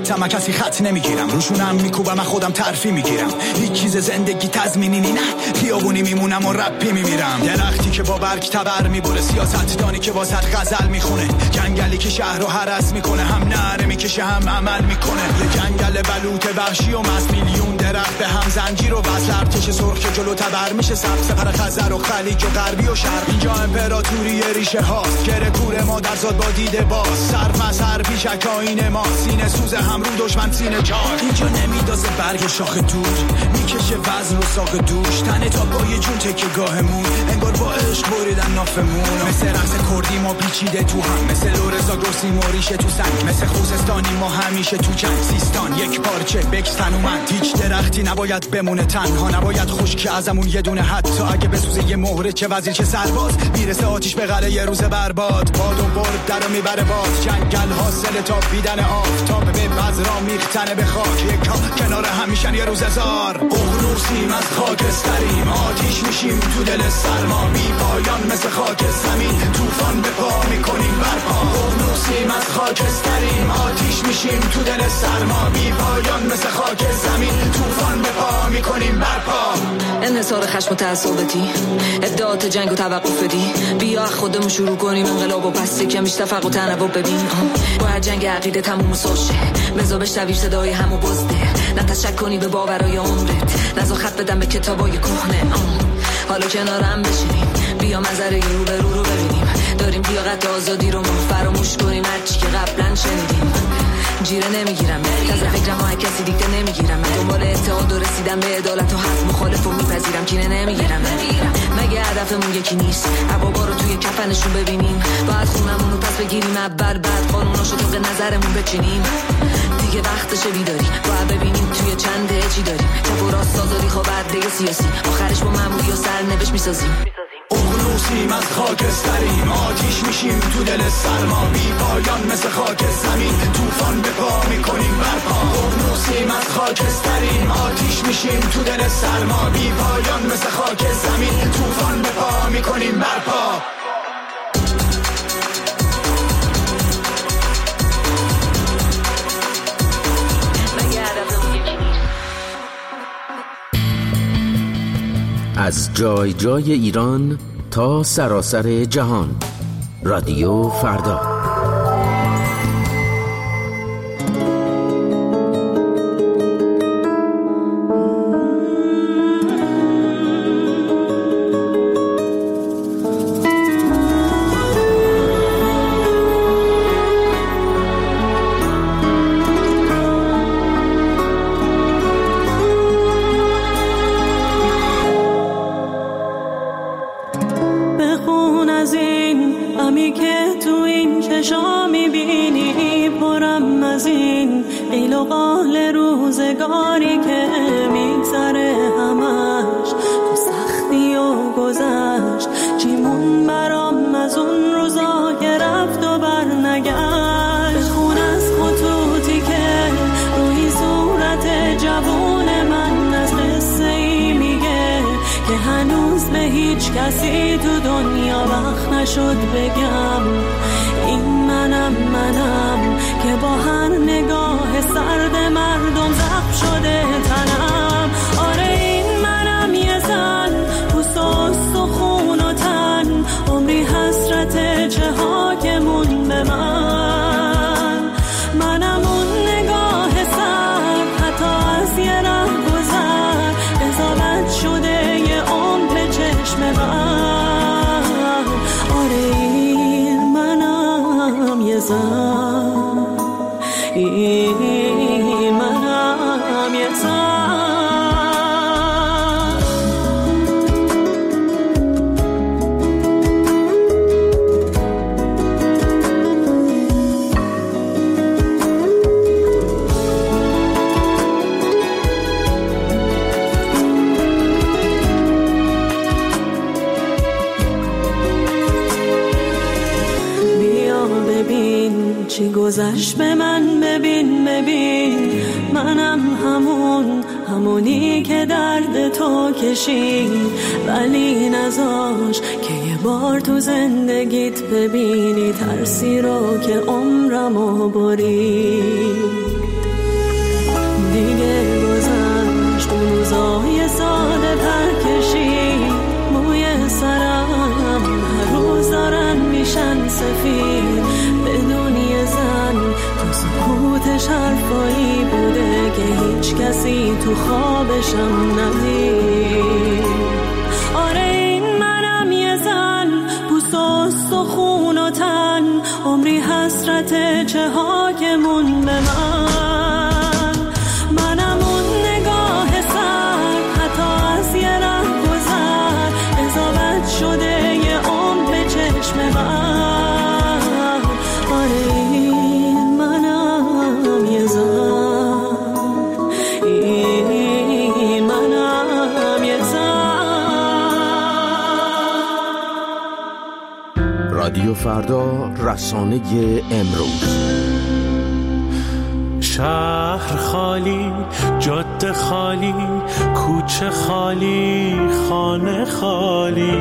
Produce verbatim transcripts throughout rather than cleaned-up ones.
خطم کسی خط نمیگیرم، روشونم میکوبم خودم ترفی میگیرم. هیچ چیز زندگی تضمینی نه، خیابونی میمونم و رپی میمیرم. درختی که با برگ تبر میبره، سیاستدانی که واسط غزل میخونه، جنگلی که شهر رو هرس میکنه، هم نعره میکشه هم عمل میکنه. یه جنگل بلوط وحشی و مس، میلیون درخت به هم زنجیر و وصل، ارتش سرخ که جلو تبر میشه، سبز پر خزر و خلیج و غربی و شرق. اینجا امپراتوری ریشه هاست، گره کور ما در زاد با دیده باز، سر مسر پیشک آینه ما، سینه سوز هم رو دشمن سینه جان. اینجا نمیدازه برگ شاخ دور، میکشه وزن و ساق دوش، تنه تا پای جون تکه گاهمون، انگار با عشق بریدن نافمون. مثل رقص کردی ما پیچیده تو هم، مثل لورزا گرسی موریشه تو سنگ، مثل خوزستانی ما همیشه تو جنگ. سیستان یک پارچه بکستن و من، هیچ درختی نباید بمونه تنها، نباید خشک ازمون یه دونه، حتی اگه بسوزه یه مهره، چه وزیر چه سرباز، میرسه آتیش به قلعه یه روز برباد. باد و برد درو میبره باز، جنگل حاصل تا بیدن آفتاب، به بذرا میختنه به خاک، یک کنار همیشن یه روز هزار. اقنوسیم از خاکستریم، آتیش میشیم تو دل سرما، بی پایان مثل خاک زمین، طوفان به پا میکنیم برپا. اقنوسیم از خاکستریم، آتیش میشیم تو دل سرما، بی پایان مثل خاک زمین، طوفان به پا میکنیم برپا. انحصار خشم و تعصبتی، ادعات جنگ و توقف دی، بیا خودمون شروع کنیم انقلاب و پس کمیش تفرق و تنوع ببین. باید جنگ عقیده تموم سوشه، بذار بشنوی صدای همو بزده، نه تشک کنی به باورای عمرت، نذار خط بدم به کتابای کهنه. حالا کنارم بشینیم، بیا منظره رو به رو رو ببینیم، داریم لیاقت آزادی رو ما فراموش کنیم، هرچی که قبلا شنیدیم. جیره نمیگیرم از فکرم های کسی دیگه نمیگیرم، من دنبال اتحاد و رسیدم به عدالت و حق مخالف و میپذیرم، کینه نمیگیرم. مگه هدفمون یکی نیست عبابا رو توی کفنشون ببینیم، باید خونمون رو پس بگیریم اول، بعد قانوناشو طبق نظرمون بچینیم. دیگه وقتشه بیداری، باید ببینیم توی چنده چی داریم، چپ و راست آزادی خواه برده سیاسی، آخرش با معمولی و سرنوشت میسازیم. اقنوسیم از خاکستریم، آتیش میشیم تو دل سرما، بی پایان مثل خاک زمین، طوفان به پا میکنیم برپا. اقنوسیم از خاکستریم، آتیش میشیم تو دل سرما، بی پایان مثل خاک زمین، طوفان به پا میکنیم برپا. از جای جای ایران تا سراسر جهان، رادیو فردا. کسی تو دنیا وقت نشد بگم این منم منم که با هر نگاه سرد مردم زخم شده تنم. آره این منم یه زن پوست و استخون و تن، عمری حسرت چه حاکمون به من. منم اون نگاه سرد حتی از یه ره گذر، قضاوت شده یه عمر به چشم من. آره این منم یه زن، این منم یه زن. چی گذشت به من ببین ببین، منم همون همونی که درد تو کشید، ولی نذاش که یه بار تو زندگیت ببینی ترسی رو که عمرمو برید. شفایی بوده که هیچ کسی تو خوابشم ندید. آره این منم یه زن، پوست و استخون و تن، عمری حسرت چه ها که مون به من. منم اون نگاه سر، حتی از یه ره گذر، قضاوت شده یه عمر به چشم من. آره این منم یه زن، این منم یه زن. رادیو فردا، رسانه امروز. شهر خالی، جاده خالی، کوچه خالی، خانه خالی،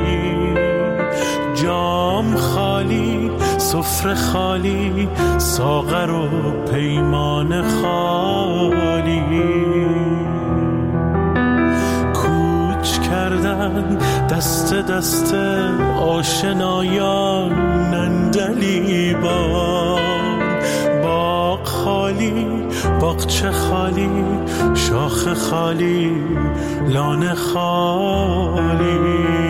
جام خالی، سفره خالی، ساغر و پیمان خالی. کوچ کردن دست دست آشنایان نندلیبان. باغ خالی، باغچه خالی، شاخ خالی، لانه خالی.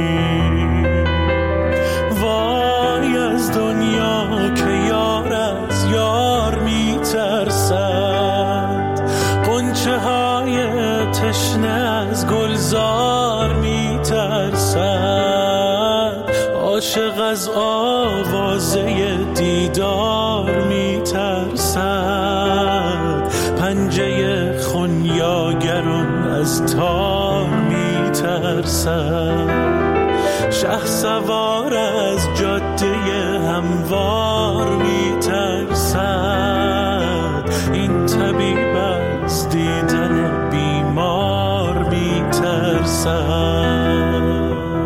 وای از دنیا که یار از یار میترسد، غنچه های تشنه از گلزار میترسد، عاشق از آوازه دیدار میترسد، پنجه خونیاگران از تار میترسد. شه سوار از جاده هموار میترسد، این طبیب از دیدن بیمار میترسد.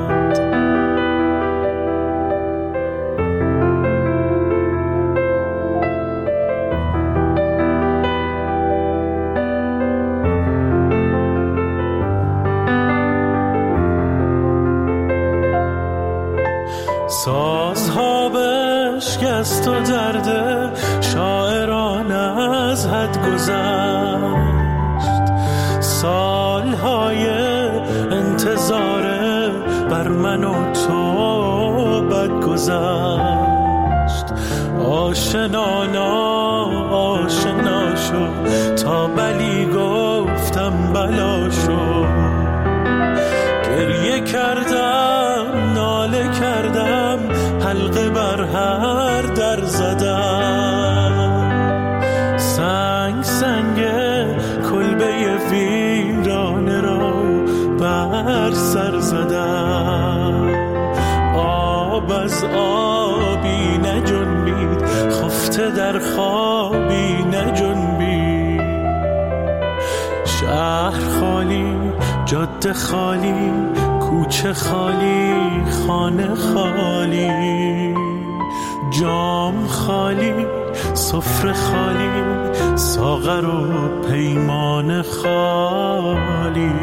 سازها بشکست و درده شاعران از حد گذشت، سالهای انتظار بر من و تو بد گذشت. آشنانا آشنا شد تا بلی گفتم بلا شد. گریه کردم ناله کردم حلقه بر هر در زدم، سنگ سنگ کلبه ویرانه را بر سر زدم. آب از آبی نجنبید، خفته در خوابی نجنبید. شهر خالی، جاده خالی، کوچه خالی، خانه خالی، جام خالی، سفره خالی، ساغر و پیمان خالی.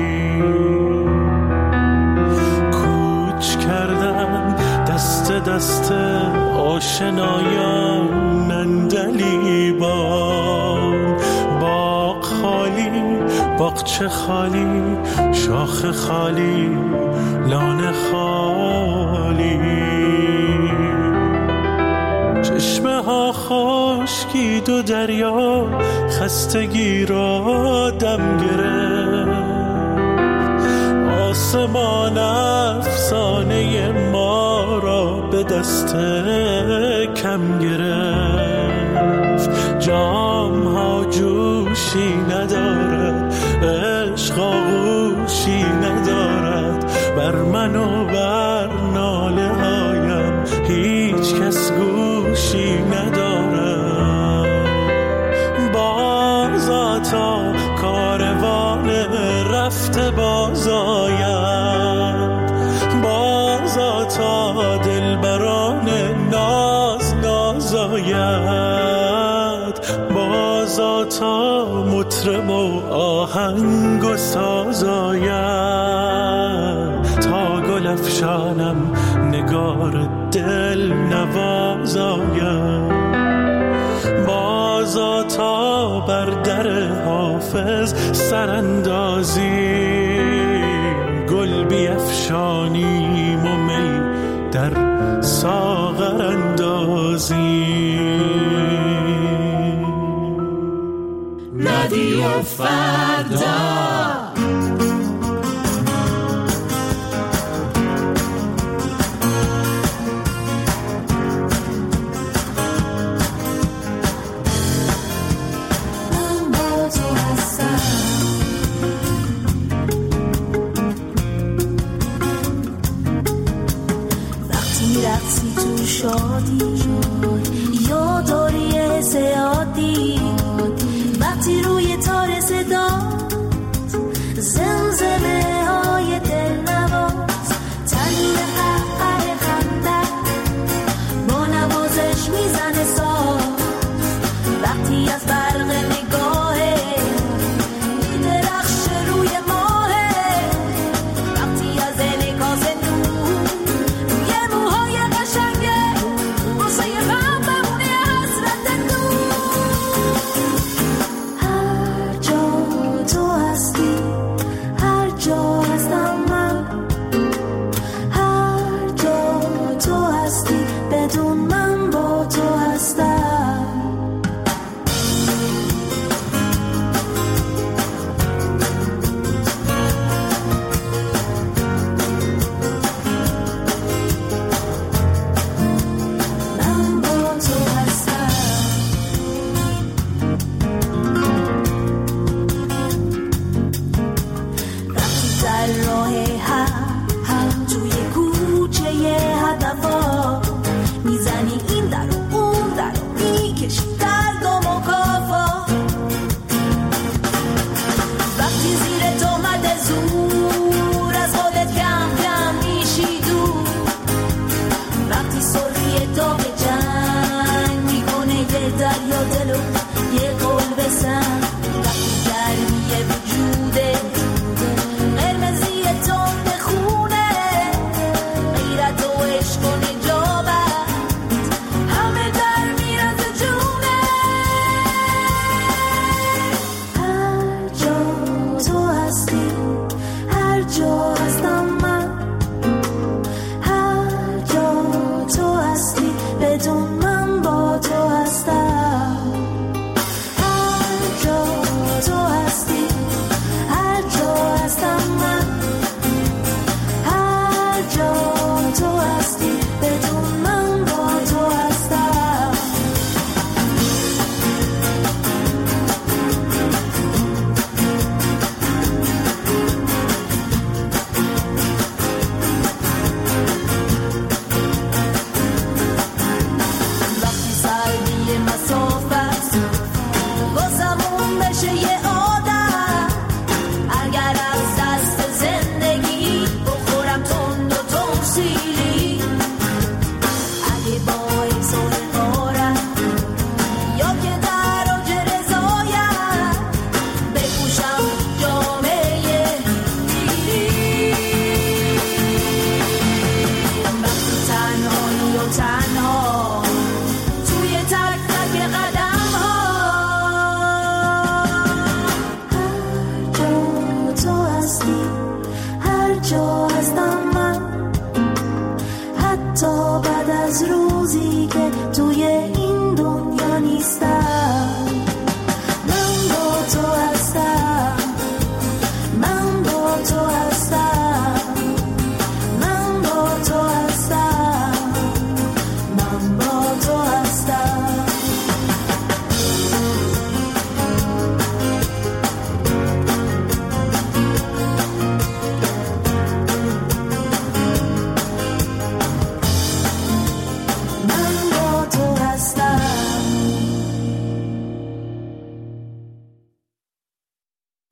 کوچ کردن دست دست آشنایان نندلیبان. باغ خالی، باغچه خالی، شاخ خالی، لانه خالی. چشمه ها خشکید و دریا خستگی را دم گرفت. آسمان افسانه ما را به دست کم گرفت. جام ها جوشی ندارد، عشق آغوشی ندارد، بر من و بر ناله هایم هیچ کس گوشی ندارد. بازا تا کاروان رفته باز آید، بازا تا دلبران ناز ناز آید، بازا تا مطرب و آهنگ و ساز آید، تا گل افشانم نگار دل نواز آید. باز بازا تا بر در حافظ سراندازیم، گل بیفشانیم و می در ساغر اندازیم. رادیو فردا شادی